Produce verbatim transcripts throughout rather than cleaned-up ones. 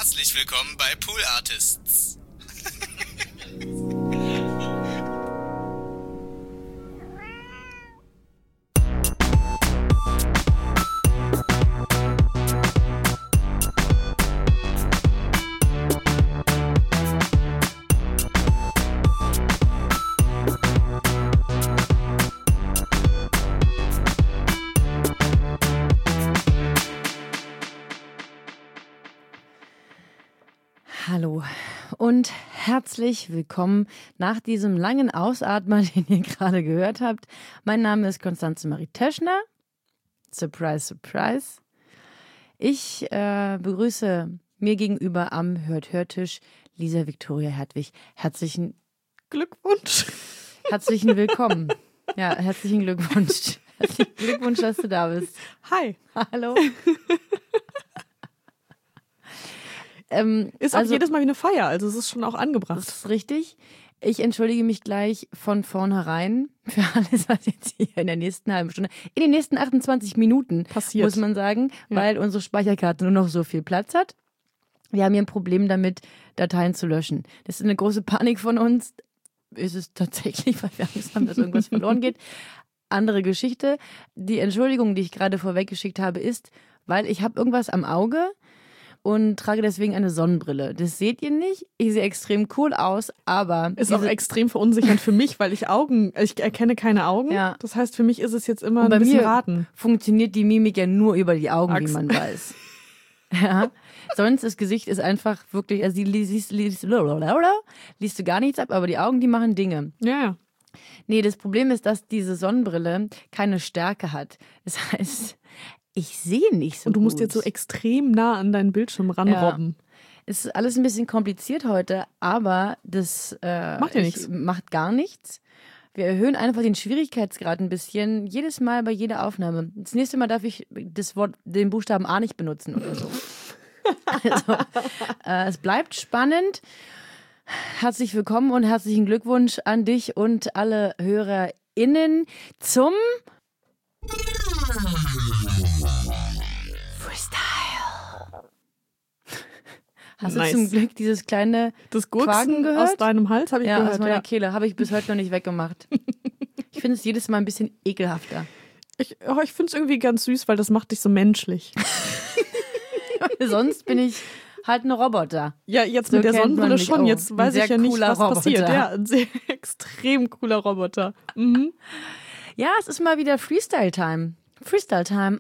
Herzlich willkommen bei Pool Artists. Hallo und herzlich willkommen nach diesem langen Ausatmer, den ihr gerade gehört habt. Mein Name ist Konstanze Marie Teschner. Surprise, surprise. Ich äh, begrüße mir gegenüber am Hört-Hörtisch Lisa Viktoria Hertwig. Herzlichen Glückwunsch. Herzlichen Willkommen. Ja, herzlichen Glückwunsch. Herzlichen Glückwunsch, dass du da bist. Hi. Hallo. Ähm, ist auch also, jedes Mal wie eine Feier, also es ist schon auch angebracht. Das ist richtig. Ich entschuldige mich gleich von vornherein für alles, was jetzt hier in der nächsten halben Stunde, in den nächsten achtundzwanzig Minuten passiert, muss man sagen, ja. Weil unsere Speicherkarte nur noch so viel Platz hat. Wir haben hier ein Problem damit, Dateien zu löschen. Das ist eine große Panik von uns. Ist es tatsächlich, weil wir Angst haben, dass irgendwas verloren geht. Andere Geschichte. Die Entschuldigung, die ich gerade vorweggeschickt habe, ist, weil ich habe irgendwas am Auge und trage deswegen eine Sonnenbrille. Das seht ihr nicht. Ich sehe extrem cool aus, aber... Ist auch extrem verunsichernd für mich, weil ich Augen, ich erkenne keine Augen. Ja. Das heißt, für mich ist es jetzt immer ein bisschen raten. Funktioniert die Mimik ja nur über die Augen, Axt. Wie man weiß. Ja. Sonst das Gesicht ist einfach wirklich, also die liest, liest, liest du gar nichts ab, aber die Augen, die machen Dinge. Ja, ja. Nee, das Problem ist, dass diese Sonnenbrille keine Stärke hat. Das heißt... Ich sehe nicht so gut. Und du musst gut. jetzt so extrem nah an deinen Bildschirm ranrobben. Ja. Es ist alles ein bisschen kompliziert heute, aber das äh, macht ja nichts. Macht gar nichts. Wir erhöhen einfach den Schwierigkeitsgrad ein bisschen, jedes Mal bei jeder Aufnahme. Das nächste Mal darf ich das Wort, den Buchstaben A nicht benutzen oder so. Also, äh, es bleibt spannend. Herzlich willkommen und herzlichen Glückwunsch an dich und alle HörerInnen zum Freestyle. Hast nice. Du zum Glück dieses kleine das Quaken gehört? Aus deinem Hals habe ich ja, gehört. Aus meiner ja. Kehle habe ich bis heute noch nicht weggemacht. Ich finde es jedes Mal ein bisschen ekelhafter. Ich, oh, ich finde es irgendwie ganz süß, weil das macht dich so menschlich. Sonst bin ich halt ein Roboter. Ja, jetzt so mit der Sonnenbrille schon. Oh, jetzt weiß ich ja nicht, was Roboter. passiert. Ja, ein sehr extrem cooler Roboter. Mhm. Ja, es ist mal wieder Freestyle-Time. Freestyle-Time.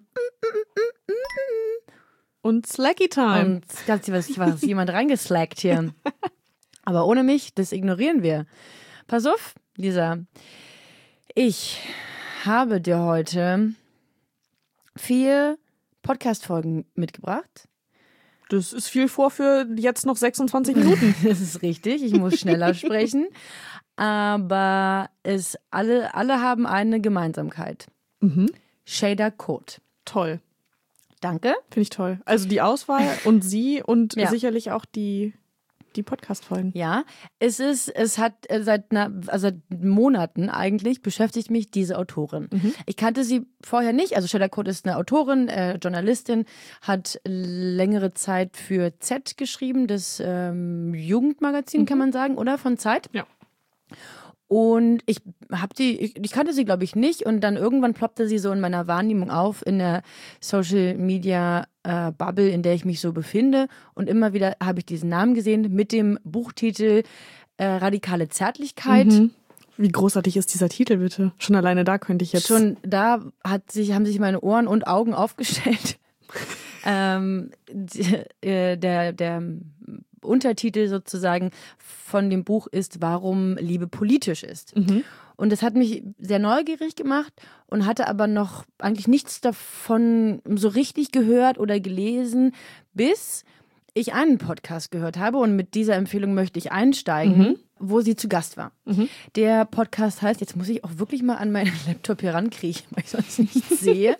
Und Slacky-Time. Und ganz was, was jemand reingeslackt hier. Aber ohne mich, das ignorieren wir. Pass auf, Lisa. Ich habe dir heute vier Podcast-Folgen mitgebracht. Das ist viel vor für jetzt noch sechsundzwanzig Minuten. Das ist richtig, ich muss schneller sprechen. Aber es alle, alle haben eine Gemeinsamkeit. Mhm. Shader Code. Toll. Danke. Finde ich toll. Also die Auswahl und sie und ja. sicherlich auch die, die Podcast-Folgen. Ja, es ist, es hat seit, einer, also seit Monaten eigentlich beschäftigt mich diese Autorin. Mhm. Ich kannte sie vorher nicht. Also Shader Code ist eine Autorin, äh, Journalistin, hat längere Zeit für Z geschrieben, das ähm, Jugendmagazin, mhm. kann man sagen, oder? Von Zeit. Ja. Und ich hab die, ich, ich kannte sie, glaube ich, nicht. Und dann irgendwann ploppte sie so in meiner Wahrnehmung auf, in der Social Media äh, Bubble, in der ich mich so befinde. Und immer wieder habe ich diesen Namen gesehen mit dem Buchtitel äh, Radikale Zärtlichkeit. Mhm. Wie großartig ist dieser Titel, bitte? Schon alleine da könnte ich jetzt... Schon da hat sich, haben sich meine Ohren und Augen aufgestellt. ähm, die, äh, der, der Untertitel sozusagen von dem Buch ist, warum Liebe politisch ist. Mhm. Und das hat mich sehr neugierig gemacht und hatte aber noch eigentlich nichts davon so richtig gehört oder gelesen, bis ich einen Podcast gehört habe und mit dieser Empfehlung möchte ich einsteigen, mhm. wo sie zu Gast war. Mhm. Der Podcast heißt, jetzt muss ich auch wirklich mal an meinen Laptop hier rankriechen, weil ich sonst nichts sehe.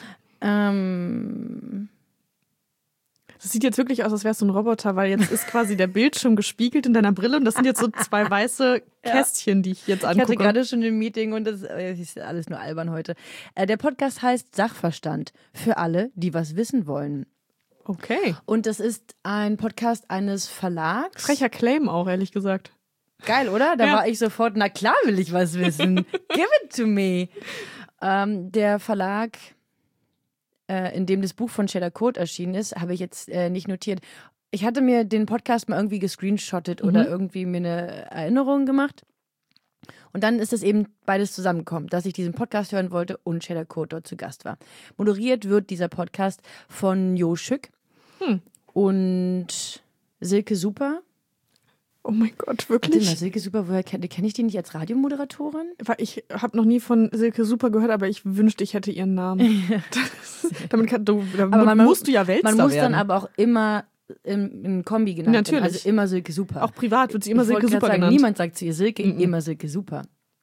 ähm... Das sieht jetzt wirklich aus, als wärst du ein Roboter, weil jetzt ist quasi der Bildschirm gespiegelt in deiner Brille und das sind jetzt so zwei weiße Kästchen, ja. die ich jetzt angucke. Ich hatte gerade schon ein Meeting und das ist alles nur albern heute. Der Podcast heißt Sachverstand für alle, die was wissen wollen. Okay. Und das ist ein Podcast eines Verlags. Frecher Claim auch, ehrlich gesagt. Geil, oder? Da ja. war ich sofort, na klar will ich was wissen. Give it to me. Ähm, der Verlag, äh, in dem das Buch von Cheddar Code erschienen ist, habe ich jetzt äh, nicht notiert. Ich hatte mir den Podcast mal irgendwie gescreenshottet mhm. oder irgendwie mir eine Erinnerung gemacht. Und dann ist es eben beides zusammengekommen, dass ich diesen Podcast hören wollte und Cheddar Code dort zu Gast war. Moderiert wird dieser Podcast von Jo Schück hm. und Silke Super. Oh mein Gott, wirklich? Warte mal, Silke Super, woher kenne kenn ich die nicht als Radiomoderatorin? Ich habe noch nie von Silke Super gehört, aber ich wünschte, ich hätte ihren Namen. das, damit kann, du, damit aber man, musst du ja Weltstar werden. Man muss dann aber auch immer im, im Kombi genannt Natürlich. werden. Also immer Silke Super. Auch privat wird sie immer ich Silke Super sagen, genannt. Niemand sagt zu ihr Silke, mhm. immer Silke Super.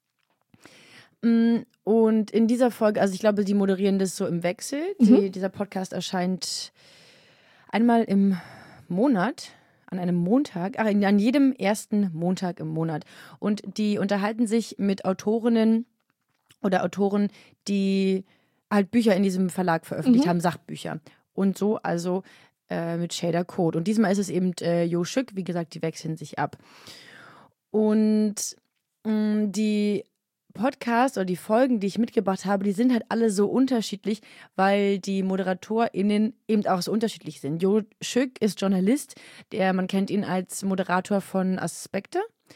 Und in dieser Folge, also ich glaube, die moderieren das so im Wechsel. Mhm. Die, dieser Podcast erscheint einmal im Monat, an einem Montag, ach, an jedem ersten Montag im Monat. Und die unterhalten sich mit Autorinnen oder Autoren, die halt Bücher in diesem Verlag veröffentlicht mhm. haben, Sachbücher. Und so, also äh, mit Cheddar Code. Und diesmal ist es eben äh, Jo Schück, wie gesagt, die wechseln sich ab. Und mh, die Podcasts oder die Folgen, die ich mitgebracht habe, die sind halt alle so unterschiedlich, weil die ModeratorInnen eben auch so unterschiedlich sind. Jo Schück ist Journalist, der, man kennt ihn als Moderator von Aspekte.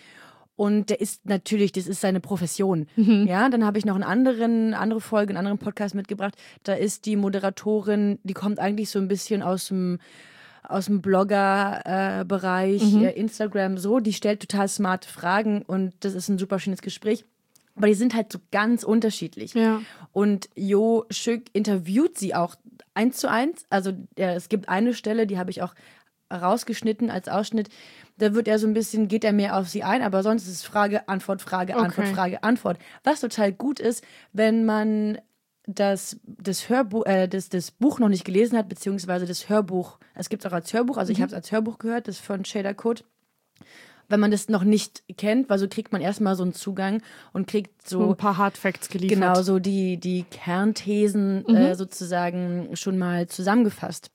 Und der ist natürlich, das ist seine Profession. Mhm. Ja, dann habe ich noch einen anderen, eine andere Folge, einen anderen Podcast mitgebracht. Da ist die Moderatorin, die kommt eigentlich so ein bisschen aus dem aus dem Blogger-Bereich, äh, mhm. äh, Instagram so. Die stellt total smarte Fragen und das ist ein super schönes Gespräch. Aber die sind halt so ganz unterschiedlich. Ja. Und Jo Schück interviewt sie auch eins zu eins. Also ja, es gibt eine Stelle, die habe ich auch rausgeschnitten als Ausschnitt. Da wird er so ein bisschen, geht er mehr auf sie ein, aber sonst ist es Frage, Antwort, Frage, okay. Antwort, Frage, Antwort. Was total gut ist, wenn man das, das, Hörbuch, äh, das, das Buch noch nicht gelesen hat, beziehungsweise das Hörbuch, es gibt es auch als Hörbuch, also mhm. ich habe es als Hörbuch gehört, das von Cheddar Code. Wenn man das noch nicht kennt, weil so kriegt man erstmal so einen Zugang und kriegt so ein paar Hardfacts geliefert. Genau, so die, die Kernthesen mhm. äh, sozusagen schon mal zusammengefasst.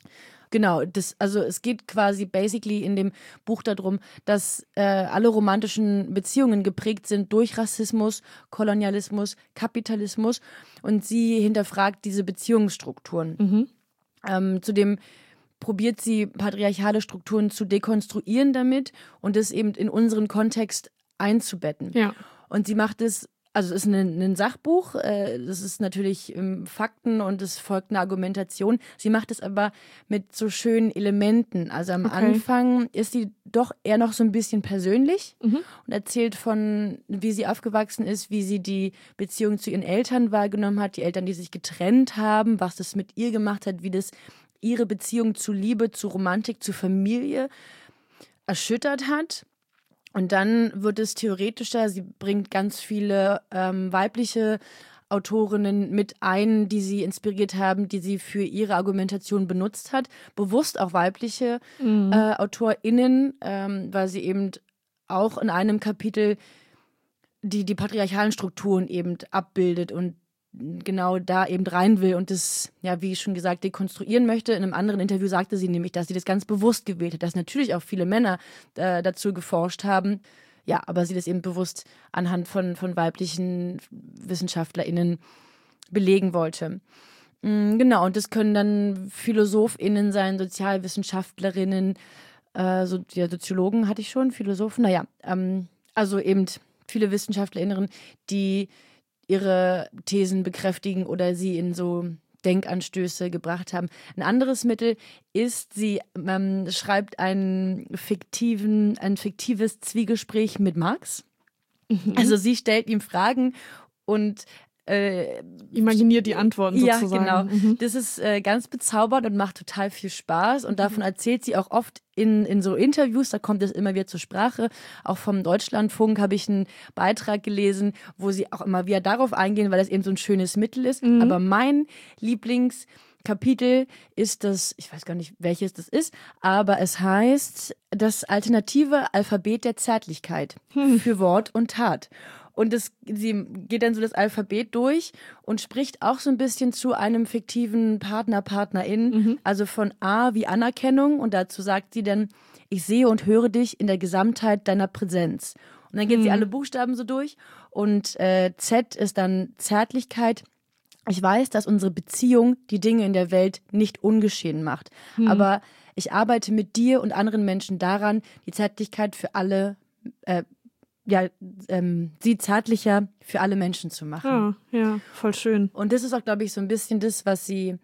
Genau, das, also es geht quasi basically in dem Buch darum, dass äh, alle romantischen Beziehungen geprägt sind durch Rassismus, Kolonialismus, Kapitalismus und sie hinterfragt diese Beziehungsstrukturen. Mhm. Ähm, zudem probiert sie, patriarchale Strukturen zu dekonstruieren damit und das eben in unseren Kontext einzubetten. Ja. Und sie macht es, also es ist ein, ein Sachbuch, äh, das ist natürlich ähm, Fakten und es folgt einer Argumentation. Sie macht es aber mit so schönen Elementen. Also am okay. Anfang ist sie doch eher noch so ein bisschen persönlich mhm. und erzählt von, wie sie aufgewachsen ist, wie sie die Beziehung zu ihren Eltern wahrgenommen hat, die Eltern, die sich getrennt haben, was das mit ihr gemacht hat, wie das ihre Beziehung zu Liebe, zu Romantik, zu Familie erschüttert hat. Und dann wird es theoretischer. Sie bringt ganz viele ähm, weibliche Autorinnen mit ein, die sie inspiriert haben, die sie für ihre Argumentation benutzt hat. Bewusst auch weibliche mhm. äh, AutorInnen, ähm, weil sie eben auch in einem Kapitel die, die patriarchalen Strukturen eben abbildet und genau da eben rein will und das, ja, wie schon gesagt, dekonstruieren möchte. In einem anderen Interview sagte sie nämlich, dass sie das ganz bewusst gewählt hat, dass natürlich auch viele Männer äh, dazu geforscht haben, ja, aber sie das eben bewusst anhand von, von weiblichen WissenschaftlerInnen belegen wollte. Mhm, genau, und das können dann PhilosophInnen sein, SozialwissenschaftlerInnen, äh, so, ja, Soziologen hatte ich schon, Philosophen, naja, ähm, also eben viele WissenschaftlerInnen, die ihre Thesen bekräftigen oder sie in so Denkanstöße gebracht haben. Ein anderes Mittel ist, sie ähm, schreibt einen fiktiven, ein fiktives Zwiegespräch mit Marx. Mhm. Also sie stellt ihm Fragen und Äh, imaginiert die Antworten sozusagen. Ja, genau. Mhm. Das ist äh, ganz bezaubernd und macht total viel Spaß. Und davon erzählt sie auch oft in, in so Interviews, da kommt es immer wieder zur Sprache. Auch vom Deutschlandfunk habe ich einen Beitrag gelesen, wo sie auch immer wieder darauf eingehen, weil das eben so ein schönes Mittel ist. Mhm. Aber mein Lieblingskapitel ist das, ich weiß gar nicht, welches das ist, aber es heißt das alternative Alphabet der Zärtlichkeit hm. für Wort und Tat. Und das, sie geht dann so das Alphabet durch und spricht auch so ein bisschen zu einem fiktiven Partner, Partnerin. Mhm. Also von A wie Anerkennung. Und dazu sagt sie dann, ich sehe und höre dich in der Gesamtheit deiner Präsenz. Und dann geht mhm. sie alle Buchstaben so durch. Und äh, Z ist dann Zärtlichkeit. Ich weiß, dass unsere Beziehung die Dinge in der Welt nicht ungeschehen macht. Mhm. Aber ich arbeite mit dir und anderen Menschen daran, die Zärtlichkeit für alle äh, ja, ähm, sie zärtlicher für alle Menschen zu machen. Ja, ja, voll schön. Und das ist auch, glaube ich, so ein bisschen das, was sie,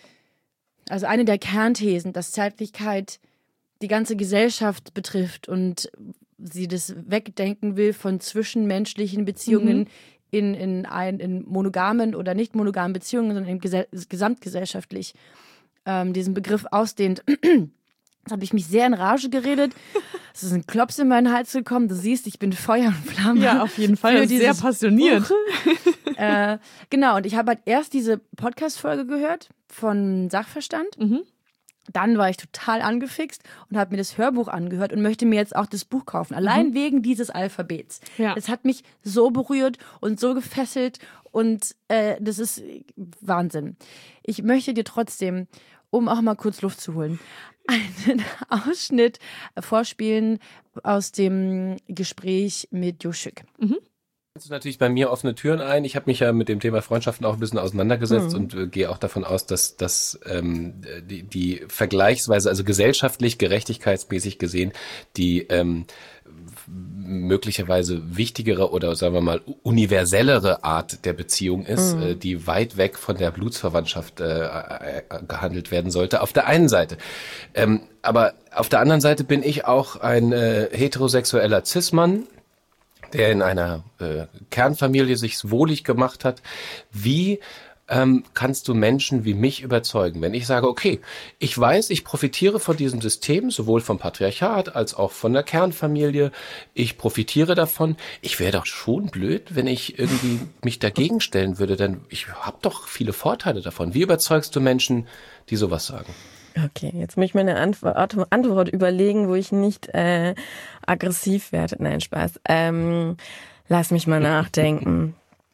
also eine der Kernthesen, dass Zärtlichkeit die ganze Gesellschaft betrifft und sie das wegdenken will von zwischenmenschlichen Beziehungen mhm. in, in, ein, in monogamen oder nicht monogamen Beziehungen, sondern in gesell- gesamtgesellschaftlich ähm, diesen Begriff ausdehnt. Jetzt habe ich mich sehr in Rage geredet. Es ist ein Klops in meinen Hals gekommen. Du siehst, ich bin Feuer und Flamme. Ja, auf jeden Fall. Sehr passioniert. äh, genau, und ich habe halt erst diese Podcast-Folge gehört von Sachverstand. Mhm. Dann war ich total angefixt und habe mir das Hörbuch angehört und möchte mir jetzt auch das Buch kaufen. Allein mhm. wegen dieses Alphabets. Ja. Es hat mich so berührt und so gefesselt und äh, das ist Wahnsinn. Ich möchte dir trotzdem, um auch mal kurz Luft zu holen, einen Ausschnitt vorspielen aus dem Gespräch mit Jo Schück. Mhm. Das ist natürlich bei mir offene Türen ein. Ich habe mich ja mit dem Thema Freundschaften auch ein bisschen auseinandergesetzt mhm. und äh, gehe auch davon aus, dass, dass ähm, die, die vergleichsweise, also gesellschaftlich, gerechtigkeitsmäßig gesehen, die ähm, möglicherweise wichtigere oder sagen wir mal universellere Art der Beziehung ist, mhm. äh, die weit weg von der Blutsverwandtschaft äh, äh, gehandelt werden sollte. Auf der einen Seite. Ähm, aber auf der anderen Seite bin ich auch ein äh, heterosexueller Cis-Mann, der in einer äh, Kernfamilie sich wohlig gemacht hat. Wie ähm, kannst du Menschen wie mich überzeugen, wenn ich sage, okay, ich weiß, ich profitiere von diesem System, sowohl vom Patriarchat als auch von der Kernfamilie, ich profitiere davon. Ich wäre doch schon blöd, wenn ich irgendwie mich dagegen stellen würde, denn ich habe doch viele Vorteile davon. Wie überzeugst du Menschen, die sowas sagen? Okay, jetzt muss ich mir eine Antwort, Antwort überlegen, wo ich nicht äh, aggressiv werde. Nein, Spaß. Ähm, lass mich mal nachdenken.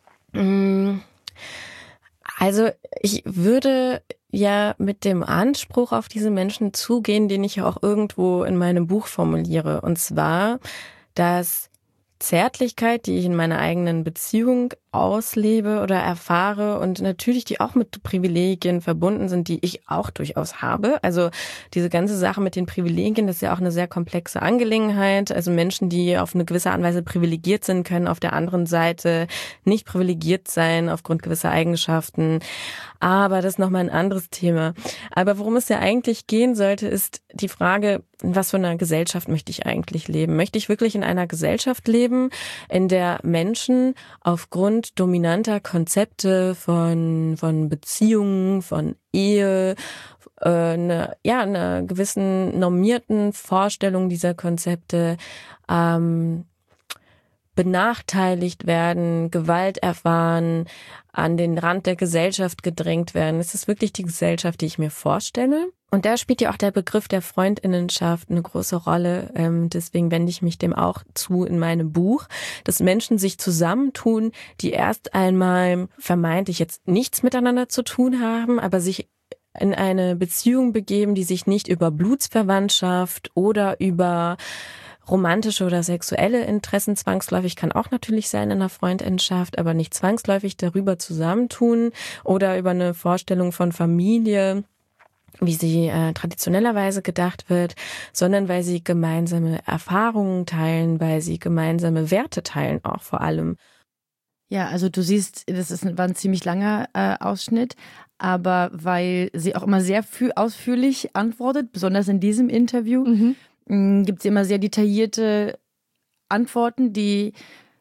Also ich würde ja mit dem Anspruch auf diese Menschen zugehen, den ich ja auch irgendwo in meinem Buch formuliere. Und zwar, dass Zärtlichkeit, die ich in meiner eigenen Beziehung auslebe oder erfahre und natürlich die auch mit Privilegien verbunden sind, die ich auch durchaus habe. Also diese ganze Sache mit den Privilegien, das ist ja auch eine sehr komplexe Angelegenheit. Also Menschen, die auf eine gewisse Art und Weise privilegiert sind, können auf der anderen Seite nicht privilegiert sein aufgrund gewisser Eigenschaften. Aber das ist nochmal ein anderes Thema. Aber worum es ja eigentlich gehen sollte, ist die Frage, in was für einer Gesellschaft möchte ich eigentlich leben? Möchte ich wirklich in einer Gesellschaft leben, in der Menschen aufgrund dominanter Konzepte von von Beziehungen, von Ehe, äh, eine, ja, einer gewissen normierten Vorstellung dieser Konzepte ähm, benachteiligt werden, Gewalt erfahren, an den Rand der Gesellschaft gedrängt werden? Ist das wirklich die Gesellschaft, die ich mir vorstelle? Und da spielt ja auch der Begriff der Freundinnenschaft eine große Rolle. Ähm, deswegen wende ich mich dem auch zu in meinem Buch, dass Menschen sich zusammentun, die erst einmal vermeintlich jetzt nichts miteinander zu tun haben, aber sich in eine Beziehung begeben, die sich nicht über Blutsverwandtschaft oder über romantische oder sexuelle Interessen zwangsläufig, kann auch natürlich sein in einer Freundinnenschaft, aber nicht zwangsläufig darüber zusammentun oder über eine Vorstellung von Familie, wie sie äh, traditionellerweise gedacht wird, sondern weil sie gemeinsame Erfahrungen teilen, weil sie gemeinsame Werte teilen auch vor allem. Ja, also du siehst, das ist, war ein ziemlich langer äh, Ausschnitt, aber weil sie auch immer sehr viel ausführlich antwortet, besonders in diesem Interview, mhm. gibt es immer sehr detaillierte Antworten, die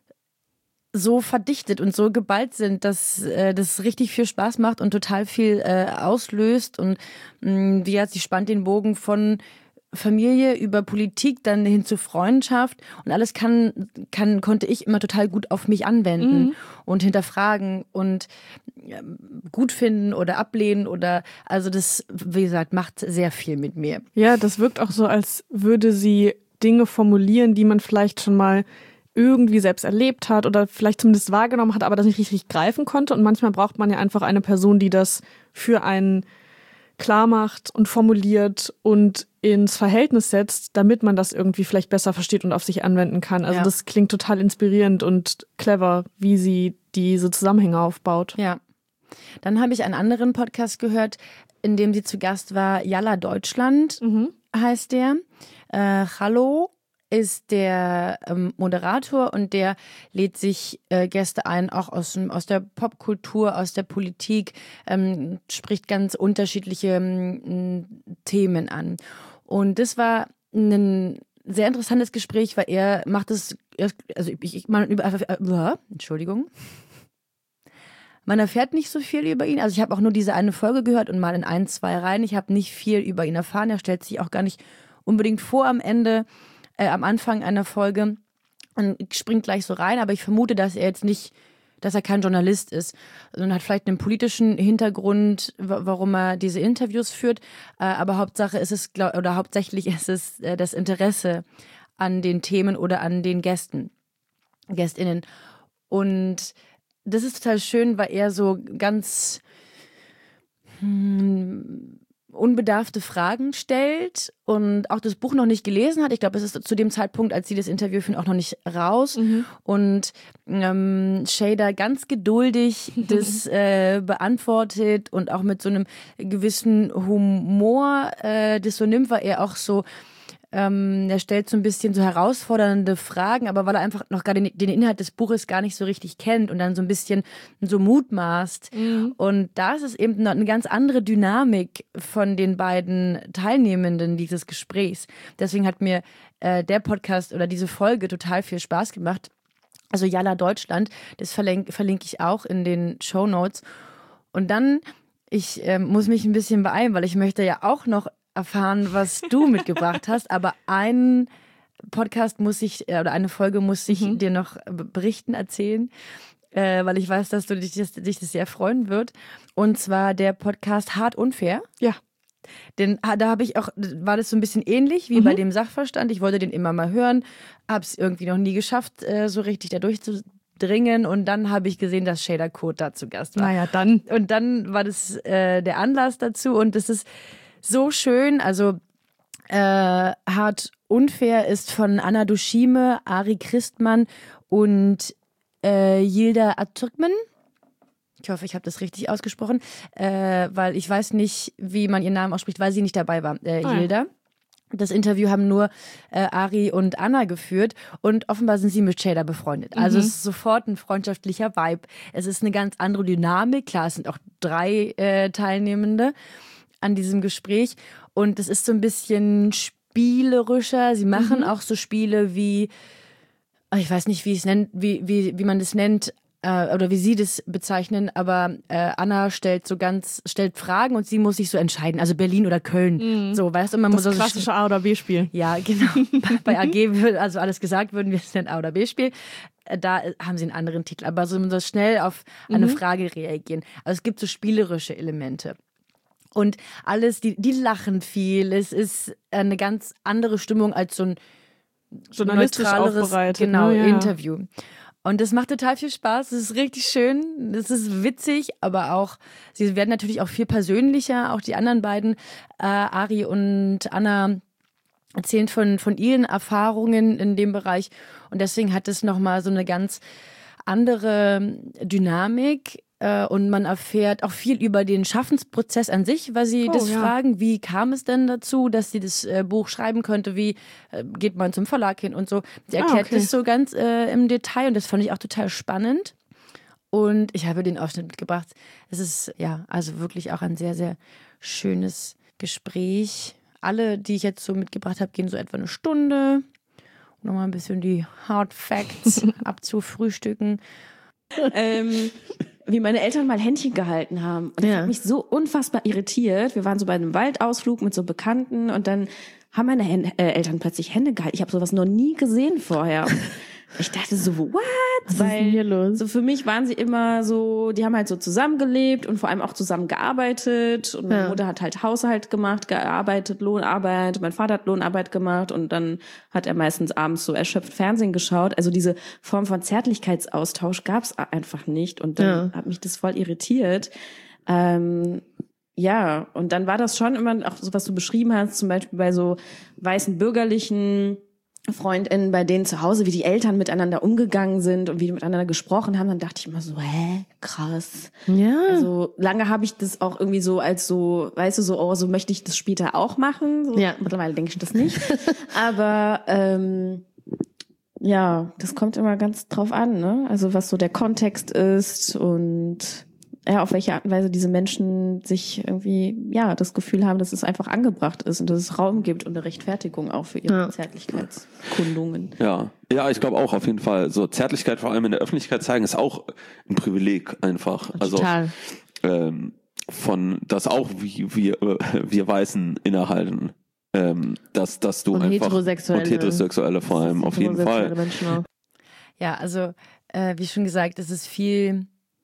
so verdichtet und so geballt sind, dass äh, das richtig viel Spaß macht und total viel äh, auslöst. Und mh, wie hat sie spannt den Bogen von Familie über Politik dann hin zu Freundschaft und alles kann, kann konnte ich immer total gut auf mich anwenden mhm. und hinterfragen und ja, gut finden oder ablehnen oder also das, wie gesagt, macht sehr viel mit mir. Ja, das wirkt auch so, als würde sie Dinge formulieren, die man vielleicht schon mal irgendwie selbst erlebt hat oder vielleicht zumindest wahrgenommen hat, aber das nicht richtig greifen konnte. Und manchmal braucht man ja einfach eine Person, die das für einen klar macht und formuliert und ins Verhältnis setzt, damit man das irgendwie vielleicht besser versteht und auf sich anwenden kann. Also ja. Das klingt total inspirierend und clever, wie sie diese Zusammenhänge aufbaut. Ja. Dann habe ich einen anderen Podcast gehört, in dem sie zu Gast war. Yalla Deutschland mhm. heißt der. Äh, Hallo ist der ähm, Moderator und der lädt sich äh, Gäste ein, auch aus, aus der Popkultur, aus der Politik, ähm, spricht ganz unterschiedliche ähm, Themen an. Und das war ein sehr interessantes Gespräch, weil er macht es, also ich, ich man über, äh, Entschuldigung. Man erfährt nicht so viel über ihn. Also ich habe auch nur diese eine Folge gehört und mal in ein, zwei rein. Ich habe nicht viel über ihn erfahren. Er stellt sich auch gar nicht unbedingt vor am Ende. Äh, am Anfang einer Folge und springt gleich so rein, aber ich vermute, dass er jetzt nicht, dass er kein Journalist ist, sondern hat vielleicht einen politischen Hintergrund, warum er diese Interviews führt, äh, aber Hauptsache ist es, glaub, oder hauptsächlich ist es äh, das Interesse an den Themen oder an den Gästen, GästInnen. Und das ist total schön, weil er so ganz hm, unbedarfte Fragen stellt und auch das Buch noch nicht gelesen hat. Ich glaube, es ist zu dem Zeitpunkt, als sie das Interview führen, auch noch nicht raus. Mhm. Und ähm, Shader ganz geduldig das äh, beantwortet und auch mit so einem gewissen Humor äh, das so nimmt, weil er auch so Ähm, er stellt so ein bisschen so herausfordernde Fragen, aber weil er einfach noch gar den, den Inhalt des Buches gar nicht so richtig kennt und dann so ein bisschen so mutmaßt. Mhm. Und da ist es eben noch eine ganz andere Dynamik von den beiden Teilnehmenden dieses Gesprächs. Deswegen hat mir äh, der Podcast oder diese Folge total viel Spaß gemacht. Also Yalla Deutschland, das verlinke, verlinke ich auch in den Shownotes. Und dann, ich äh, muss mich ein bisschen beeilen, weil ich möchte ja auch noch erfahren, was du mitgebracht hast, aber einen Podcast muss ich, oder eine Folge muss ich mhm. dir noch berichten, erzählen, äh, weil ich weiß, dass du dich das, dich das sehr freuen wird. Und zwar der Podcast Hart Unfair. Ja. Den, da habe ich auch, war das so ein bisschen ähnlich wie mhm. bei dem Sachverstand. Ich wollte den immer mal hören, habe es irgendwie noch nie geschafft, äh, so richtig da durchzudringen. Und dann habe ich gesehen, dass Shader Code da zu Gast war. Naja, dann. Und dann war das äh, der Anlass dazu und das ist so schön, also äh, Hart Unfair ist von Anna Dushime, Ari Christmann und äh, Yilda Atürkmen. Ich hoffe, ich habe das richtig ausgesprochen, äh, weil ich weiß nicht, wie man ihren Namen ausspricht, weil sie nicht dabei war, äh, ah, Yilda. Das Interview haben nur äh, Ari und Anna geführt und offenbar sind sie mit Shader befreundet. Also mhm. es ist sofort ein freundschaftlicher Vibe. Es ist eine ganz andere Dynamik. Klar, es sind auch drei äh, Teilnehmende an diesem Gespräch und es ist so ein bisschen spielerischer. Sie machen mhm. auch so Spiele wie, ich weiß nicht, wie es nennt, wie wie wie man das nennt äh, oder wie sie das bezeichnen, aber äh, Anna stellt so ganz stellt Fragen und sie muss sich so entscheiden, also Berlin oder Köln, mhm. so weißt du, man das muss klassische also, A oder B Spiel. Ja, genau. Bei A G wird also alles gesagt, würden wir es nennen A oder B Spiel. Da haben sie einen anderen Titel, aber so, so schnell auf eine mhm. Frage reagieren. Also es gibt so spielerische Elemente. Und alles, die, die lachen viel. Es ist eine ganz andere Stimmung als so ein journalistisch neutraleres genau, ja. Interview. Und das macht total viel Spaß. Es ist richtig schön. Es ist witzig, aber auch, sie werden natürlich auch viel persönlicher. Auch die anderen beiden, äh, Ari und Anna, erzählen von, von ihren Erfahrungen in dem Bereich. Und deswegen hat es nochmal so eine ganz andere Dynamik. Und man erfährt auch viel über den Schaffensprozess an sich, weil sie oh, das ja. fragen, wie kam es denn dazu, dass sie das äh, Buch schreiben könnte, wie äh, geht man zum Verlag hin und so. Sie erklärt ah, okay. das so ganz äh, im Detail und das fand ich auch total spannend. Und ich habe den Ausschnitt mitgebracht. Es ist ja also wirklich auch ein sehr, sehr schönes Gespräch. Alle, die ich jetzt so mitgebracht habe, gehen so etwa eine Stunde. Um nochmal ein bisschen die Hard Facts abzufrühstücken. ähm, wie meine Eltern mal Händchen gehalten haben. Und das ja. hat mich so unfassbar irritiert. Wir waren so bei einem Waldausflug mit so Bekannten und dann haben meine Hände, äh, Eltern plötzlich Hände gehalten. Ich habe sowas noch nie gesehen vorher. Ich dachte so, what? Was Weil ist denn hier los? so für mich waren sie immer so, die haben halt so zusammengelebt und vor allem auch zusammen gearbeitet. Und meine Ja. Mutter hat halt Haushalt gemacht, gearbeitet, Lohnarbeit. Mein Vater hat Lohnarbeit gemacht und dann hat er meistens abends so erschöpft Fernsehen geschaut. Also diese Form von Zärtlichkeitsaustausch gab es einfach nicht. Und dann Ja. hat mich das voll irritiert. Ähm, ja, und dann war das schon immer auch so, was du beschrieben hast, zum Beispiel bei so weißen bürgerlichen FreundInnen, bei denen zu Hause, wie die Eltern miteinander umgegangen sind und wie die miteinander gesprochen haben, dann dachte ich immer so, hä, krass. Ja. Also lange habe ich das auch irgendwie so als so, weißt du, so, oh, so möchte ich das später auch machen. So, Ja. Mittlerweile denke ich das nicht. Aber ähm, ja, das kommt immer ganz drauf an, ne? Also was so der Kontext ist und ja, auf welche Art und Weise diese Menschen sich irgendwie, ja, das Gefühl haben, dass es einfach angebracht ist und dass es Raum gibt und eine Rechtfertigung auch für ihre Ja. Zärtlichkeitskundungen. Ja, ja, ich glaube auch auf jeden Fall. So Zärtlichkeit vor allem in der Öffentlichkeit zeigen ist auch ein Privileg einfach. Also Total. ähm, von das auch wie wir äh, wir Weißen innehalten, ähm, dass dass du Und einfach Heterosexuelle. und Heterosexuelle vor allem auf jeden Heterosexuelle Fall. Menschen auch. Ja, also äh, wie schon gesagt, es ist viel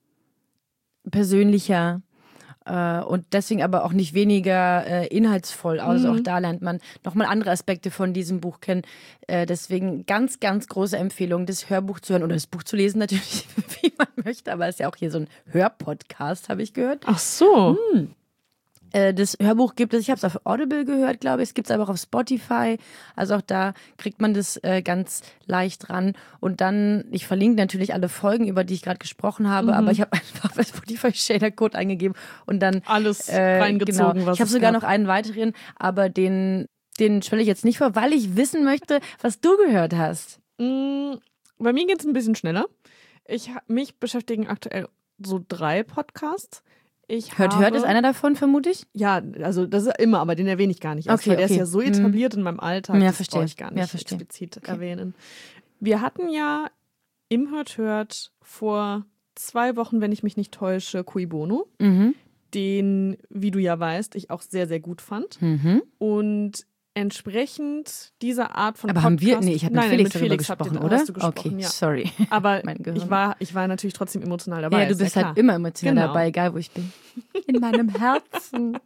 persönlicher äh, und deswegen aber auch nicht weniger äh, inhaltsvoll. Also Mhm. auch da lernt man nochmal andere Aspekte von diesem Buch kennen. Äh, deswegen ganz, ganz große Empfehlung, das Hörbuch zu hören oder das Buch zu lesen natürlich, wie man möchte. Aber es ist ja auch hier so ein Hörpodcast, habe ich gehört. Ach so. Äh, das Hörbuch gibt es, ich habe es auf Audible gehört, glaube ich, es gibt es aber auch auf Spotify, also auch da kriegt man das äh, ganz leicht ran und dann, ich verlinke natürlich alle Folgen, über die ich gerade gesprochen habe, aber ich habe einfach bei Spotify Shader Code eingegeben und dann Alles äh, reingezogen, genau. was Ich habe es sogar gab. noch einen weiteren, aber den, den stelle ich jetzt nicht vor, weil ich wissen möchte, was du gehört hast. Mm, Bei mir geht es ein bisschen schneller. Ich ha- mich beschäftigen aktuell so drei Podcasts. Ich Hört, habe, hört ist einer davon, vermute ich? Ja, also das ist immer, aber den erwähne ich gar nicht erst, Okay, weil der okay. ist ja so Mhm. etabliert in meinem Alltag, Ja, das verstehe. brauche ich gar nicht Ja, verstehe. explizit Okay. erwähnen. Wir hatten ja im Hört Hört vor zwei Wochen, wenn ich mich nicht täusche, Cui Bono, Mhm. den, wie du ja weißt, ich auch sehr, sehr gut fand. Mhm. Und entsprechend dieser Art von Aber Podcast... haben wir, nee, ich habe mit Nein, Felix nein, darüber mit Felix habt gesprochen, ihr, oder? Hast du gesprochen, okay, ja. sorry. Aber Mein Gehirn. ich war, ich war natürlich trotzdem emotional dabei. Ja, du ist bist ja halt klar. immer emotional Genau. dabei, egal wo ich bin. In meinem Herzen.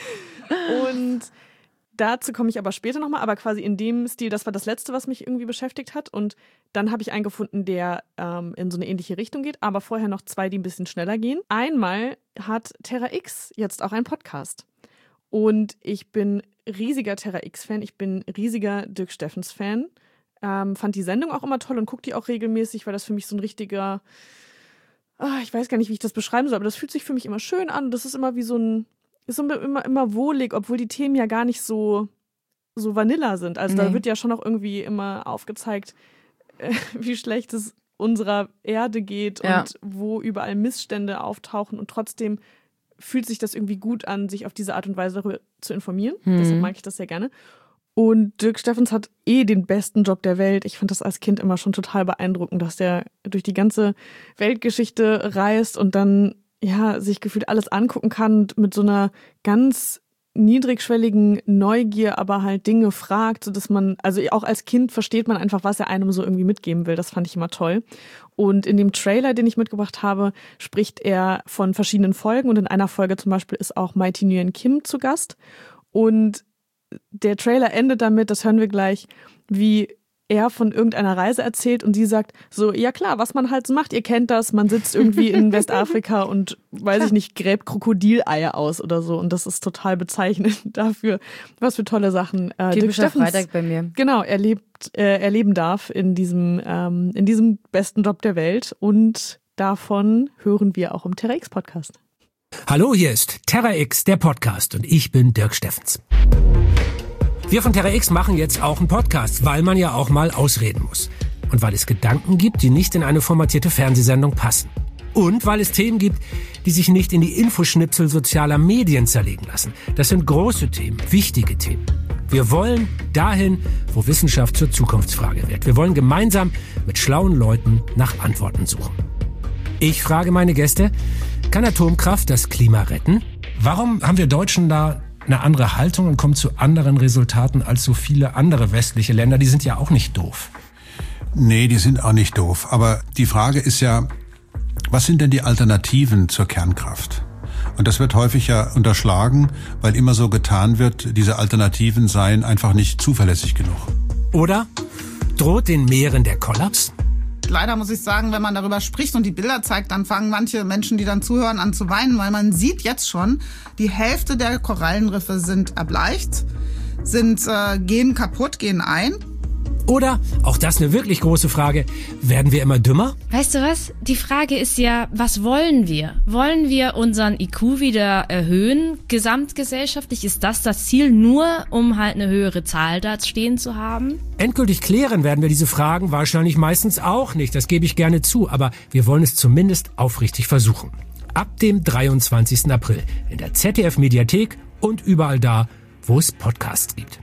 Und dazu komme ich aber später nochmal, aber quasi in dem Stil, das war das Letzte, was mich irgendwie beschäftigt hat. Und dann habe ich einen gefunden, der ähm, in so eine ähnliche Richtung geht, aber vorher noch zwei, die ein bisschen schneller gehen. Einmal hat Terra X jetzt auch einen Podcast. Und ich bin riesiger Terra X-Fan, ich bin riesiger Dirk Steffens-Fan. Ähm, fand die Sendung auch immer toll und gucke die auch regelmäßig, weil das für mich so ein richtiger, ah, ich weiß gar nicht, wie ich das beschreiben soll, aber das fühlt sich für mich immer schön an. Das ist immer wie so ein, ist immer, immer, immer wohlig, obwohl die Themen ja gar nicht so, so Vanilla sind. Also Nee. da wird ja schon auch irgendwie immer aufgezeigt, äh, wie schlecht es unserer Erde geht Ja. und wo überall Missstände auftauchen und trotzdem fühlt sich das irgendwie gut an, sich auf diese Art und Weise darüber zu informieren. Mhm. Deshalb mag ich das sehr gerne. Und Dirk Steffens hat eh den besten Job der Welt. Ich fand das als Kind immer schon total beeindruckend, dass der durch die ganze Weltgeschichte reist und dann ja sich gefühlt alles angucken kann und mit so einer ganz niedrigschwelligen Neugier aber halt Dinge fragt, sodass man, also auch als Kind versteht man einfach, was er einem so irgendwie mitgeben will. Das fand ich immer toll. Und in dem Trailer, den ich mitgebracht habe, spricht er von verschiedenen Folgen und in einer Folge zum Beispiel ist auch Mighty Nguyen Kim zu Gast. Und der Trailer endet damit, das hören wir gleich, wie er von irgendeiner Reise erzählt und sie sagt so, ja klar, was man halt so macht, ihr kennt das, man sitzt irgendwie in Westafrika und, weiß ich nicht, gräbt Krokodileier aus oder so und das ist total bezeichnend dafür, was für tolle Sachen äh, Dirk Typischer Steffens, Freitag bei mir. genau, erlebt, äh, erleben darf in diesem, ähm, in diesem besten Job der Welt und davon hören wir auch im Terra X Podcast. Hallo, hier ist Terra X, der Podcast und ich bin Dirk Steffens. Wir von Terra X machen jetzt auch einen Podcast, weil man ja auch mal ausreden muss. Und weil es Gedanken gibt, die nicht in eine formatierte Fernsehsendung passen. Und weil es Themen gibt, die sich nicht in die Infoschnipsel sozialer Medien zerlegen lassen. Das sind große Themen, wichtige Themen. Wir wollen dahin, wo Wissenschaft zur Zukunftsfrage wird. Wir wollen gemeinsam mit schlauen Leuten nach Antworten suchen. Ich frage meine Gäste, kann Atomkraft das Klima retten? Warum haben wir Deutschen da eine andere Haltung und kommen zu anderen Resultaten als so viele andere westliche Länder? Die sind ja auch nicht doof. Nee, die sind auch nicht doof. Aber die Frage ist ja, was sind denn die Alternativen zur Kernkraft? Und das wird häufig ja unterschlagen, weil immer so getan wird, diese Alternativen seien einfach nicht zuverlässig genug. Oder droht den Meeren der Kollaps? Leider muss ich sagen, wenn man darüber spricht und die Bilder zeigt, dann fangen manche Menschen, die dann zuhören, an zu weinen, weil man sieht jetzt schon, die Hälfte der Korallenriffe sind erbleicht, sind, äh, gehen kaputt, gehen ein. Oder, auch das eine wirklich große Frage, werden wir immer dümmer? Weißt du was? Die Frage ist ja, was wollen wir? Wollen wir unseren I Q wieder erhöhen? Gesamtgesellschaftlich ist das das Ziel, nur um halt eine höhere Zahl da stehen zu haben? Endgültig klären werden wir diese Fragen wahrscheinlich meistens auch nicht, das gebe ich gerne zu, aber wir wollen es zumindest aufrichtig versuchen. Ab dem dreiundzwanzigsten April in der Z D F-Mediathek und überall da, wo es Podcasts gibt.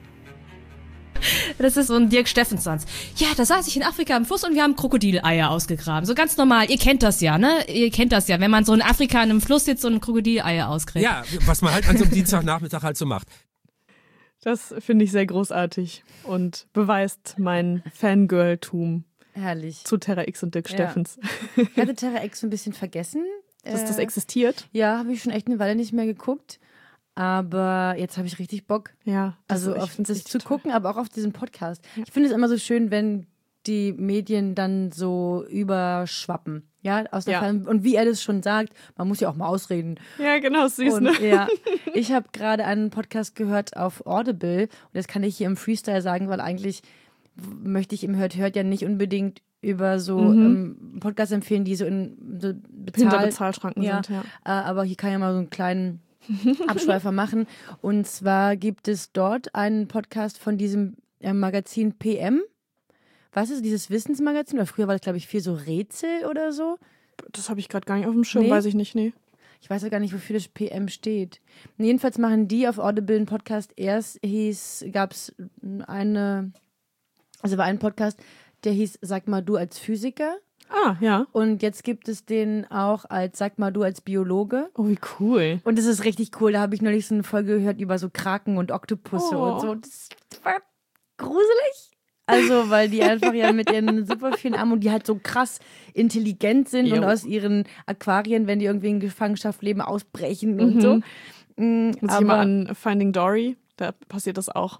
Das ist so ein Dirk Steffens-Satz. Ja, da saß ich in Afrika am Fluss und wir haben Krokodileier ausgegraben. So ganz normal. Ihr kennt das ja, ne? Ihr kennt das ja, wenn man so in Afrika in einem Fluss sitzt und Krokodileier ausgräbt. Ja, was man halt an so einem Dienstagnachmittag halt so macht. Das finde ich sehr großartig und beweist mein Fangirl-Tum. Herrlich. Zu Terra X und Dirk ja. Steffens. Ich hatte Terra X so ein bisschen vergessen. Dass äh, das existiert? Ja, habe ich schon echt eine Weile nicht mehr geguckt. Aber jetzt habe ich richtig Bock. Ja. Also auf das zu gucken, aber auch auf diesen Podcast. Ja. Ich finde es immer so schön, wenn die Medien dann so überschwappen. Ja, aus der ja. Fall. Und wie er das schon sagt, man muss ja auch mal ausreden. Ja, genau, süß, und, ne? Ja, ich habe gerade einen Podcast gehört auf Audible und das kann ich hier im Freestyle sagen, weil eigentlich möchte ich im Hört Hört ja nicht unbedingt über so mhm. ähm, Podcasts empfehlen, die so in so Bezahl- hinter Bezahlschranken ja, sind. Ja. Äh, aber hier kann ja mal so einen kleinen Abschweifer machen. Und zwar gibt es dort einen Podcast von diesem äh, Magazin P M. Was ist dieses Wissensmagazin? Oder früher war das, glaube ich, viel so Rätsel oder so. Das habe ich gerade gar nicht auf dem Schirm, nee? Weiß ich nicht, nee. Ich weiß ja gar nicht, wofür das P M steht. Jedenfalls machen die auf Audible einen Podcast. Erst hieß, gab es eine, also war ein Podcast, der hieß Sag mal du als Physiker. Ah, ja. Und jetzt gibt es den auch als Sag mal du als Biologe. Oh, wie cool. Und das ist richtig cool. Da habe ich neulich so eine Folge gehört über so Kraken und Oktopusse oh. und so. Das war gruselig. Also, weil die einfach ja mit ihren super vielen Armen und die halt so krass intelligent sind jo. und aus ihren Aquarien, wenn die irgendwie in Gefangenschaft leben, ausbrechen mhm. und so. Mhm, Muss ich mal an Finding Dory, da passiert das auch.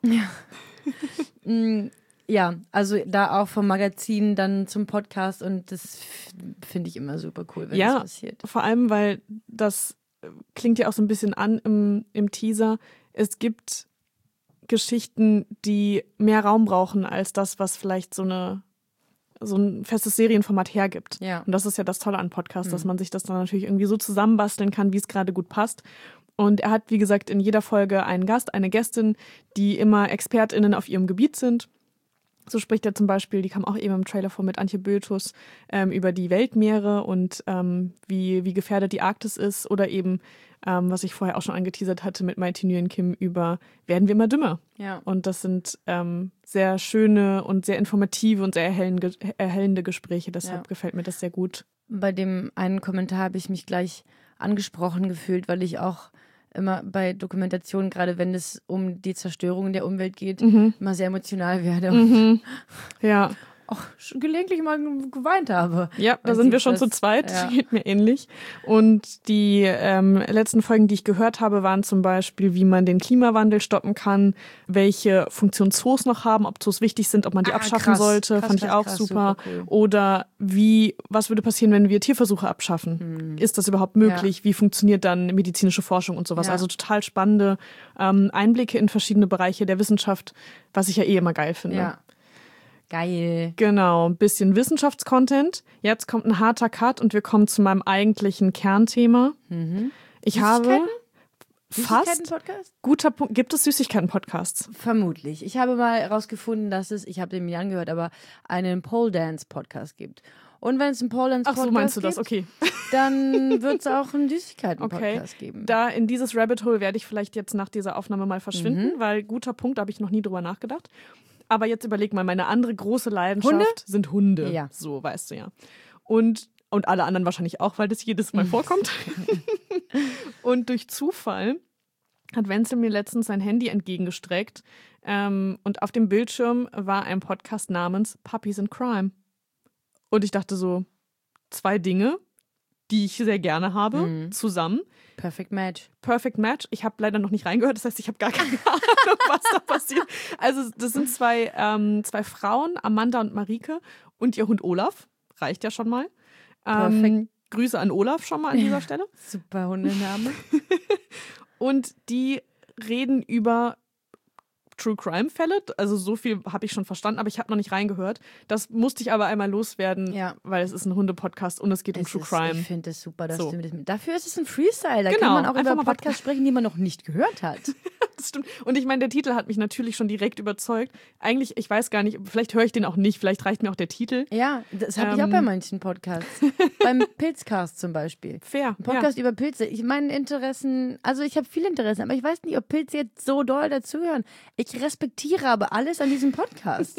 Ja. Ja, also da auch vom Magazin dann zum Podcast und das finde ich immer super cool, wenn ja, das passiert. Vor allem, weil das klingt ja auch so ein bisschen an im, im Teaser. Es gibt Geschichten, die mehr Raum brauchen als das, was vielleicht so eine so ein festes Serienformat hergibt. Ja. Und das ist ja das Tolle an Podcasts, mhm. dass man sich das dann natürlich irgendwie so zusammenbasteln kann, wie es gerade gut passt. Und er hat, wie gesagt, in jeder Folge einen Gast, eine Gästin, die immer ExpertInnen auf ihrem Gebiet sind. So spricht er zum Beispiel, die kam auch eben im Trailer vor mit Antje Bötus, ähm, über die Weltmeere und ähm, wie, wie gefährdet die Arktis ist. Oder eben, ähm, was ich vorher auch schon angeteasert hatte mit Mighty Nguyen Kim über werden wir immer dümmer. Ja. Und das sind ähm, sehr schöne und sehr informative und sehr erhellende, erhellende Gespräche. Deshalb ja. gefällt mir das sehr gut. Bei dem einen Kommentar habe ich mich gleich angesprochen gefühlt, weil ich auch immer bei Dokumentationen, gerade wenn es um die Zerstörung der Umwelt geht, mhm. immer sehr emotional werde. Mhm. Ja. Auch gelegentlich mal geweint habe. Ja, da sind wir schon das, zu zweit, ja. Geht mir ähnlich. Und die ähm, letzten Folgen, die ich gehört habe, waren zum Beispiel, wie man den Klimawandel stoppen kann, welche Funktion Zoos noch haben, ob Zoos wichtig sind, ob man die ah, abschaffen krass, sollte, krass, fand krass, ich auch krass, super. super cool. Oder wie, was würde passieren, wenn wir Tierversuche abschaffen? Hm. Ist das überhaupt möglich? Ja. Wie funktioniert dann medizinische Forschung und sowas? Ja. Also total spannende ähm, Einblicke in verschiedene Bereiche der Wissenschaft, was ich ja eh immer geil finde. Ja. Geil. Genau, ein bisschen Wissenschaftscontent. Jetzt kommt ein harter Cut und wir kommen zu meinem eigentlichen Kernthema. Mhm. Ich habe fast Süßigkeiten-Podcast? Guter Punkt. Gibt es Süßigkeiten-Podcasts? Vermutlich. Ich habe mal herausgefunden, dass es, ich habe den mir angehört, aber einen Pole Dance Podcast gibt. Und wenn es einen Pole Dance Podcast gibt, ach so, meinst du das? Okay. Dann wird es auch einen Süßigkeiten-Podcast okay. geben. Da in dieses Rabbit Hole werde ich vielleicht jetzt nach dieser Aufnahme mal verschwinden, mhm. weil guter Punkt, da habe ich noch nie drüber nachgedacht. Aber jetzt überleg mal, meine andere große Leidenschaft Hunde? sind Hunde. Ja. So, weißt du ja. Und, und alle anderen wahrscheinlich auch, weil das jedes Mal vorkommt. Und durch Zufall hat Wenzel mir letztens sein Handy entgegengestreckt ähm, und auf dem Bildschirm war ein Podcast namens Puppies in Crime. Und ich dachte so, zwei Dinge, die ich sehr gerne habe, mhm. zusammen. Perfect Match. Perfect Match. Ich habe leider noch nicht reingehört, das heißt, ich habe gar keine Ahnung, was da passiert. Also das sind zwei, ähm, zwei Frauen, Amanda und Marike und ihr Hund Olaf. Reicht ja schon mal. Ähm, Grüße an Olaf schon mal an dieser Stelle. Super Hundename. Und die reden über True Crime Fälle, also so viel habe ich schon verstanden, aber ich habe noch nicht reingehört. Das musste ich aber einmal loswerden, ja. weil es ist ein Hunde-Podcast und es geht um es True ist, Crime. Ich finde es super, dass so. du mir das mit. Dafür ist es ein Freestyle, da genau, kann man auch über Podcasts sprechen, die man noch nicht gehört hat. Das stimmt. Und ich meine, der Titel hat mich natürlich schon direkt überzeugt. Eigentlich, ich weiß gar nicht, vielleicht höre ich den auch nicht, vielleicht reicht mir auch der Titel. Ja, das habe ähm, ich auch bei manchen Podcasts. Beim Pilzcast zum Beispiel. Fair. Ein Podcast ja. über Pilze. Ich meine Interessen, also ich habe viele Interessen, aber ich weiß nicht, ob Pilze jetzt so doll dazugehören. Ich respektiere aber alles an diesem Podcast.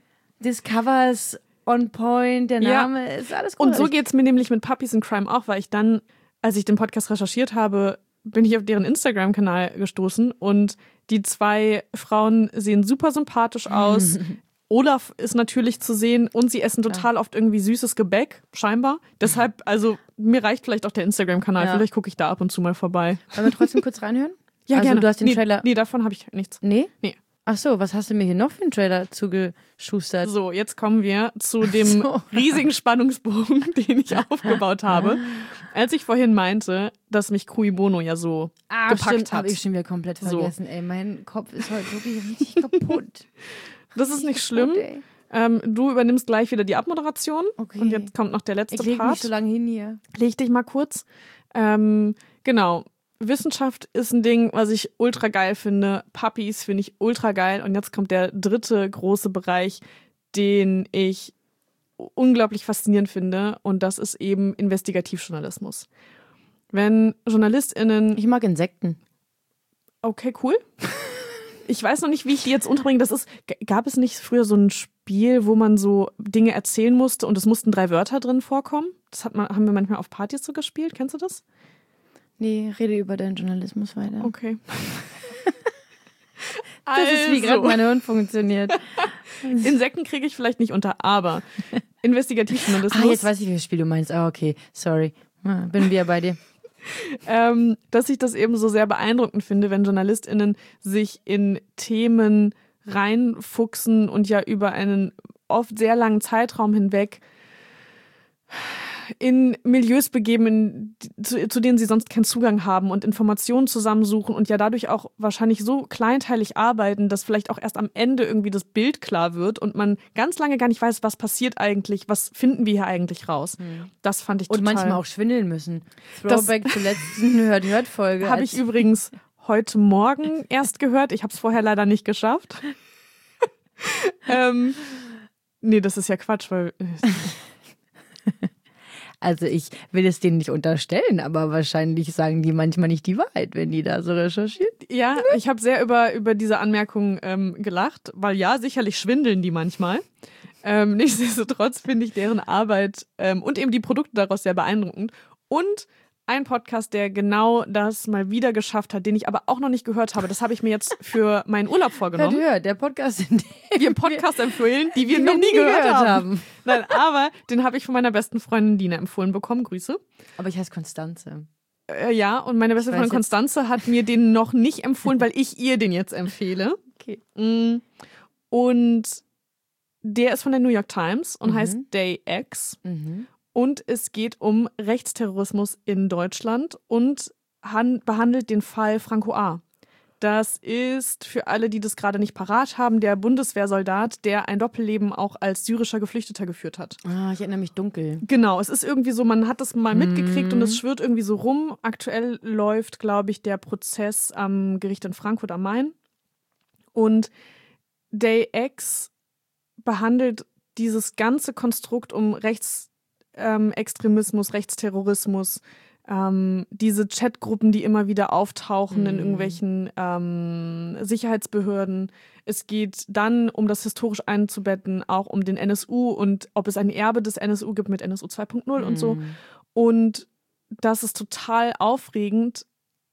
Discovers on point, der Name ja. ist alles gut. Und so geht es mir nämlich mit Puppies in Crime auch, weil ich dann, als ich den Podcast recherchiert habe, bin ich auf deren Instagram-Kanal gestoßen und die zwei Frauen sehen super sympathisch aus. Olaf ist natürlich zu sehen und sie essen total oft irgendwie süßes Gebäck, scheinbar. Deshalb, also mir reicht vielleicht auch der Instagram-Kanal, ja. vielleicht gucke ich da ab und zu mal vorbei. Wollen wir trotzdem kurz reinhören? Ja, also, gerne. Du hast den nee, Trailer. Nee, davon habe ich nichts. Nee? Nee. Ach so, was hast du mir hier noch für einen Trailer zugeschustert? So, jetzt kommen wir zu dem so. riesigen Spannungsbogen, den ich aufgebaut habe. Als ich vorhin meinte, dass mich Cui Bono ja so ah, gepackt stimmt, hat. habe ich schon wieder komplett vergessen. So. Ey, mein Kopf ist heute wirklich richtig kaputt. Das ist nicht schlimm. Ähm, du übernimmst gleich wieder die Abmoderation. Okay. Und jetzt kommt noch der letzte ich leg Part. Ich nicht so lange hin hier. Leg dich mal kurz. Ähm, genau. Wissenschaft ist ein Ding, was ich ultra geil finde. Puppies finde ich ultra geil. Und jetzt kommt der dritte große Bereich, den ich unglaublich faszinierend finde. Und das ist eben Investigativjournalismus. Wenn JournalistInnen... Ich mag Insekten. Okay, cool. Ich weiß noch nicht, wie ich die jetzt unterbringe. Das ist, gab es nicht früher so ein Spiel, wo man so Dinge erzählen musste und es mussten drei Wörter drin vorkommen? Das hat man, haben wir manchmal auf Partys so gespielt. Kennst du das? Nee, rede über deinen Journalismus weiter. Okay. Das also. ist, wie gerade mein Hirn funktioniert. Insekten kriege ich vielleicht nicht unter, aber Investigativjournalismus. Ah, jetzt weiß ich, welches Spiel du meinst. Ah, okay, sorry. Ah, bin wieder bei dir. ähm, dass ich das eben so sehr beeindruckend finde, wenn JournalistInnen sich in Themen reinfuchsen und ja über einen oft sehr langen Zeitraum hinweg in Milieus begeben, in, zu, zu denen sie sonst keinen Zugang haben und Informationen zusammensuchen und ja dadurch auch wahrscheinlich so kleinteilig arbeiten, dass vielleicht auch erst am Ende irgendwie das Bild klar wird und man ganz lange gar nicht weiß, was passiert eigentlich, was finden wir hier eigentlich raus. Hm. Das fand ich total... Und manchmal auch schwindeln müssen. Throwback zur letzten Hört-Hört-Folge. Habe ich übrigens heute Morgen erst gehört. Ich habe es vorher leider nicht geschafft. ähm, nee, das ist ja Quatsch, weil... Also ich will es denen nicht unterstellen, aber wahrscheinlich sagen die manchmal nicht die Wahrheit, wenn die da so recherchieren. Ja, ich habe sehr über, über diese Anmerkung ähm, gelacht, weil ja, sicherlich schwindeln die manchmal. Ähm, nichtsdestotrotz finde ich deren Arbeit ähm, und eben die Produkte daraus sehr beeindruckend. Und ein Podcast, der genau das mal wieder geschafft hat, den ich aber auch noch nicht gehört habe. Das habe ich mir jetzt für meinen Urlaub vorgenommen. Hört, hört, der Podcast, in dem wir Podcast empfehlen, die wir die noch nie gehört, gehört haben. haben. Nein, aber den habe ich von meiner besten Freundin Dina empfohlen bekommen. Grüße. Aber ich heiße Konstanze. Äh, ja, und meine beste Freundin Konstanze hat mir den noch nicht empfohlen, weil ich ihr den jetzt empfehle. Okay. Und der ist von der New York Times und mhm. heißt Day X. Mhm. Und es geht um Rechtsterrorismus in Deutschland und han- behandelt den Fall Franco A. Das ist, für alle, die das gerade nicht parat haben, der Bundeswehrsoldat, der ein Doppelleben auch als syrischer Geflüchteter geführt hat. Ah, ich erinnere mich dunkel. Genau, es ist irgendwie so, man hat das mal mitgekriegt und es schwirrt irgendwie so rum. Aktuell läuft, glaube ich, der Prozess am Gericht in Frankfurt am Main. Und Day X behandelt dieses ganze Konstrukt um Rechts Ähm, Extremismus, Rechtsterrorismus, ähm, diese Chatgruppen, die immer wieder auftauchen mm. in irgendwelchen ähm, Sicherheitsbehörden. Es geht dann, um das historisch einzubetten, auch um den N S U und ob es ein Erbe des N S U gibt mit N S U zwei Punkt null mm. und so. Und das ist total aufregend,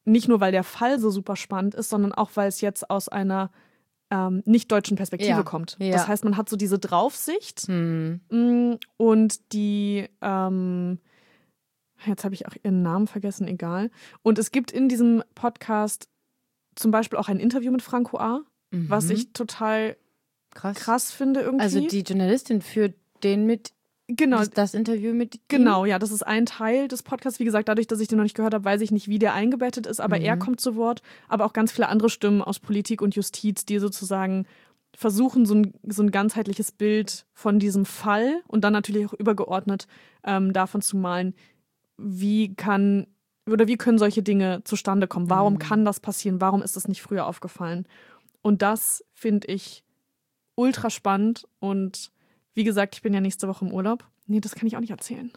nicht nur, weil der Fall so super spannend ist, sondern auch, weil es jetzt aus einer ähm, nicht-deutschen Perspektive ja. kommt. Ja. Das heißt, man hat so diese Draufsicht hm. und die, ähm, jetzt habe ich auch ihren Namen vergessen, egal. Und es gibt in diesem Podcast zum Beispiel auch ein Interview mit Franco A., mhm. was ich total krass. krass finde irgendwie. Also die Journalistin führt den mit Genau. Das, das Interview mit ihm? Genau, ja, das ist ein Teil des Podcasts. Wie gesagt, dadurch, dass ich den noch nicht gehört habe, weiß ich nicht, wie der eingebettet ist, aber mhm. er kommt zu Wort, aber auch ganz viele andere Stimmen aus Politik und Justiz, die sozusagen versuchen, so ein, so ein ganzheitliches Bild von diesem Fall und dann natürlich auch übergeordnet ähm, davon zu malen, wie kann oder wie können solche Dinge zustande kommen? Warum mhm. kann das passieren? Warum ist das nicht früher aufgefallen? Und das finde ich ultra spannend und wie gesagt, ich bin ja nächste Woche im Urlaub. Nee, das kann ich auch nicht erzählen.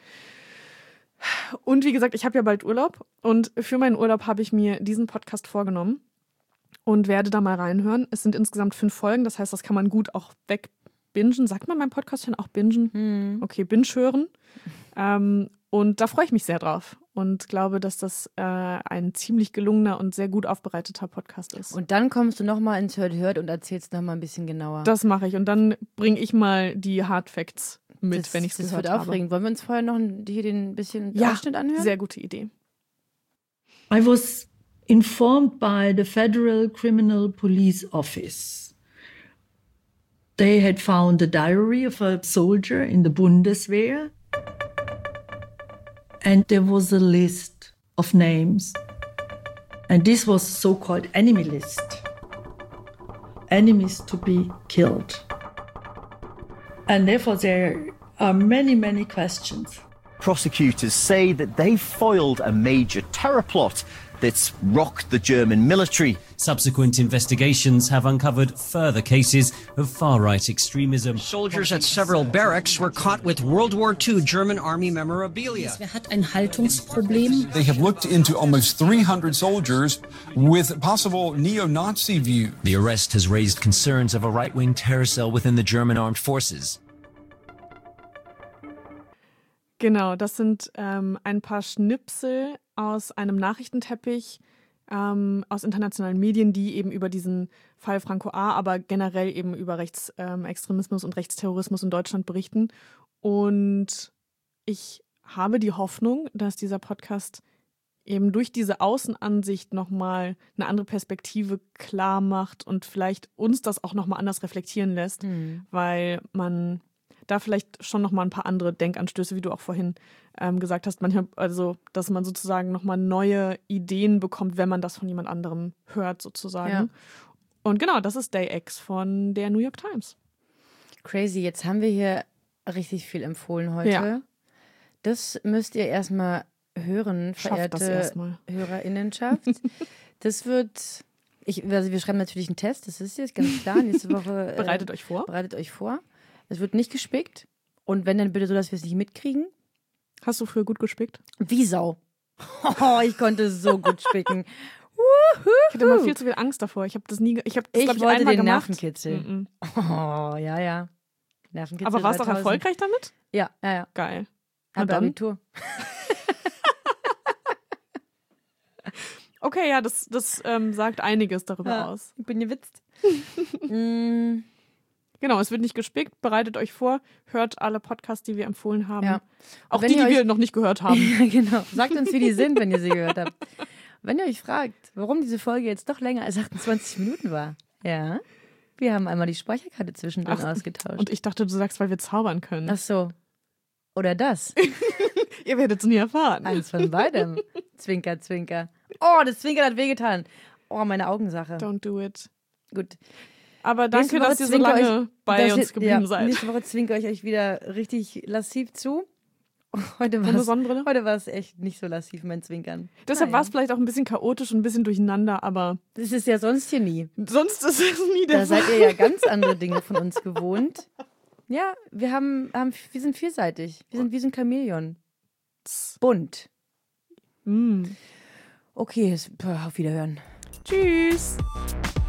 Und wie gesagt, ich habe ja bald Urlaub. Und für meinen Urlaub habe ich mir diesen Podcast vorgenommen und werde da mal reinhören. Es sind insgesamt fünf Folgen. Das heißt, das kann man gut auch wegbingen. Sagt man beim Podcast dann auch bingen? Hm. Okay, binge hören. Ähm, und da freue ich mich sehr drauf. Und glaube, dass das äh, ein ziemlich gelungener und sehr gut aufbereiteter Podcast ist. Und dann kommst du nochmal ins Hört Hört und erzählst nochmal ein bisschen genauer. Das mache ich. Und dann bringe ich mal die Hard Facts mit, das, wenn ich es gehört habe. Das wird aufregend. Wollen wir uns vorher noch hier den bisschen ja, Ausschnitt anhören? Sehr gute Idee. I was informed by the Federal Criminal Police Office. They had found a diary of a soldier in the Bundeswehr. And there was a list of names. And this was a so-called enemy list. Enemies to be killed. And therefore there are many, many questions. Prosecutors say that they foiled a major terror plot that's rocked the German military. Subsequent investigations have uncovered further cases of far-right extremism. Soldiers at several barracks were caught with World War Two German army memorabilia. Wer hat ein Haltungsproblem? They have looked into almost three hundred soldiers with possible neo-Nazi views. The arrest has raised concerns of a right-wing terror cell within the German armed forces. Genau, das sind ähm, ein paar Schnipsel aus einem Nachrichtenteppich ähm, aus internationalen Medien, die eben über diesen Fall Franco A., aber generell eben über Rechtsextremismus ähm, und Rechtsterrorismus in Deutschland berichten. Und ich habe die Hoffnung, dass dieser Podcast eben durch diese Außenansicht nochmal eine andere Perspektive klar macht und vielleicht uns das auch nochmal anders reflektieren lässt, mhm. weil man da vielleicht schon nochmal ein paar andere Denkanstöße, wie du auch vorhin ähm, gesagt hast, manchmal, also dass man sozusagen nochmal neue Ideen bekommt, wenn man das von jemand anderem hört, sozusagen. Ja. Und genau, das ist Day X von der New York Times. Crazy, jetzt haben wir hier richtig viel empfohlen heute. Ja. Das müsst ihr erstmal hören, verehrte HörerInnenschaft. Das wird, ich, also wir schreiben natürlich einen Test, das ist jetzt ganz klar. Nächste Woche. Bereitet äh, euch vor. Bereitet euch vor. Es wird nicht gespickt. Und wenn, dann bitte so, dass wir es nicht mitkriegen. Hast du früher gut gespickt? Wie Sau. Oh, ich konnte so gut spicken. Ich hatte immer viel zu viel Angst davor. Ich habe das nie, ich habe das, ich glaub ich, wollte einmal den gemacht. Nervenkitzel. Mm-mm. Oh, ja, ja. Nervenkitzel. Aber warst du auch erfolgreich damit? Ja, ja, ja. Geil. Aber Abitur. Okay, ja, das, das ähm, sagt einiges darüber ja, aus. Ich bin gewitzt. mm. Genau, es wird nicht gespickt. Bereitet euch vor. Hört alle Podcasts, die wir empfohlen haben. Ja. Auch die, die euch... wir noch nicht gehört haben. Ja, genau. Sagt uns, wie die sind, wenn ihr sie gehört habt. Wenn ihr euch fragt, warum diese Folge jetzt doch länger als achtundzwanzig Minuten war. Ja, wir haben einmal die Speicherkarte zwischendrin Ach, ausgetauscht. Und ich dachte, du sagst, weil wir zaubern können. Ach so. Oder das. Ihr werdet es nie erfahren. Eins von beidem. Zwinker, zwinker. Oh, das Zwinkern hat wehgetan. Oh, meine Augensache. Don't do it. Gut. Aber danke, dass ihr so lange euch, bei uns geblieben ja, seid. Nächste Woche zwinker ich euch wieder richtig lassiv zu. Heute war Sonnenbrille? Heute war es echt nicht so lassiv, mein Zwinkern. Deshalb naja. war es vielleicht auch ein bisschen chaotisch und ein bisschen durcheinander, aber... Das ist ja sonst hier nie. Sonst ist es nie der Da Fall. seid ihr ja ganz andere Dinge von uns gewohnt. Ja, wir haben, haben wir sind vielseitig. Wir sind wie so ein Chamäleon. Bunt. Mm. Okay, auf Wiederhören. Tschüss.